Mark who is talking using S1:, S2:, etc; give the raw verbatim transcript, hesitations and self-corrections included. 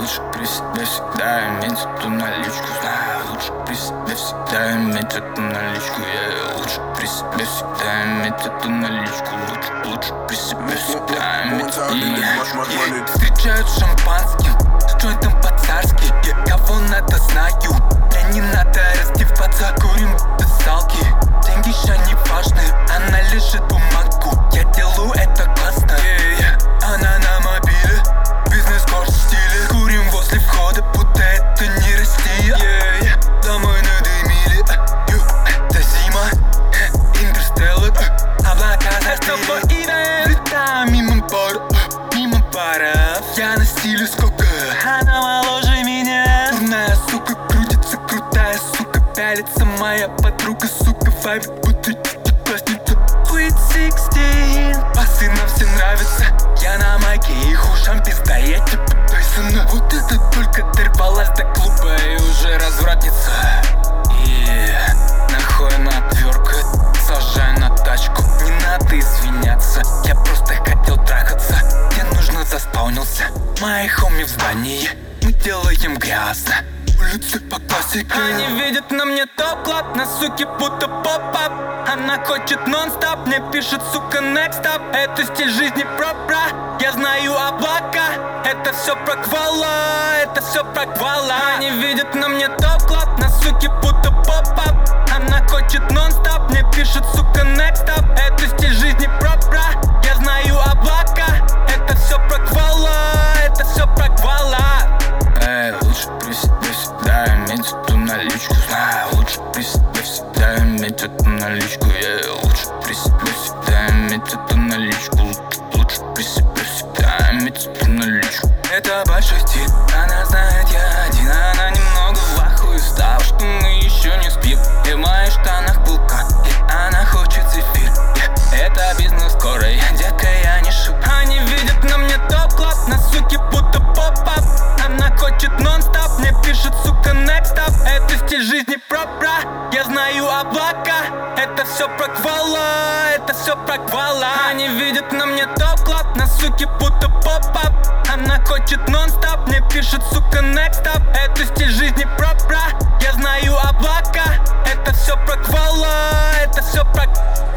S1: лучше при себе всегда иметь эту наличку. Знаю, лучше при себе всегда иметь эту наличку. Yeah. Лучше при себе всегда иметь эту наличку. Лучше, лучше при себе всегда иметь. Yeah. Yeah. Встречают шампанским, с джойнтом по-царски. Yeah. Кого надо знаю, мне не надо раздеваться. Курим до салки, деньги еще не важны. Она лежит бумагу, я делаю это классно. Yeah, yeah. Она на мобиле, бизнес-класс в стиле. Курим возле входа, будто это не Россия. Yeah, yeah. Домой надымили, uh, uh, это зима, uh, Интерстеллар, uh, облака застыли. Летаю мимо пар, uh, мимо паров. Я на стиле сколько, она моложе меня. Дурная сука крутится, крутая сука пялится. Моя подруга, сука, вайбит, будто классница. Sweet sixteen, басы нам все нравятся. Я на майке, их ушам пизда, я типа Тайсона. Вот это только дорвалась до клуба и уже развратница. И нахуй она отвёркает, сажай на тачку. Не надо извиняться, я просто хотел трахаться. Мне нужно заспаунился, мои хоми в здании. Мы делаем грязно, улицы по классике. Они видят на мне топ-клаб, на суке будто поп-ап. Она хочет нон-стоп, мне пишет, сука, next up. Это стиль жизни пропра, я знаю облака. Это все про квала, это все про квала. Они видят на мне топ-клаб, на суке будто поп-ап. Она хочет нон-стоп, мне пишет, сука, next up. Это стиль жизни пропра, я знаю облака. Это все про квала, это все про квала. Эй, лучше при себе всегда иметь эту наличку. Знаю, лучше при себе всегда иметь эту наличку. Yeah. Лучше при себе всегда иметь эту наличку. Лучше при себе всегда иметь эту наличку. Это большой стиль, она знает, я один. Она немного в ахуе стала, что мы еще не спим. И в моих штанах пулка, и она хочет зефир. Yeah. Это бизнес скорой, детка, я не шут. Они видят на мне топ-класс, на суке будто поп-ап. Она хочет нон-стоп, мне пишет, сука, next up. Это стиль жизни пропра, я знаю облака. Это все про квала, это все про квала. Они видят на мне топ-клаб, на суке будто поп-ап. Она хочет нон-стоп, мне пишет, сука, next up. Это стиль жизни пропра, я знаю облака. Это все про квала, это все про...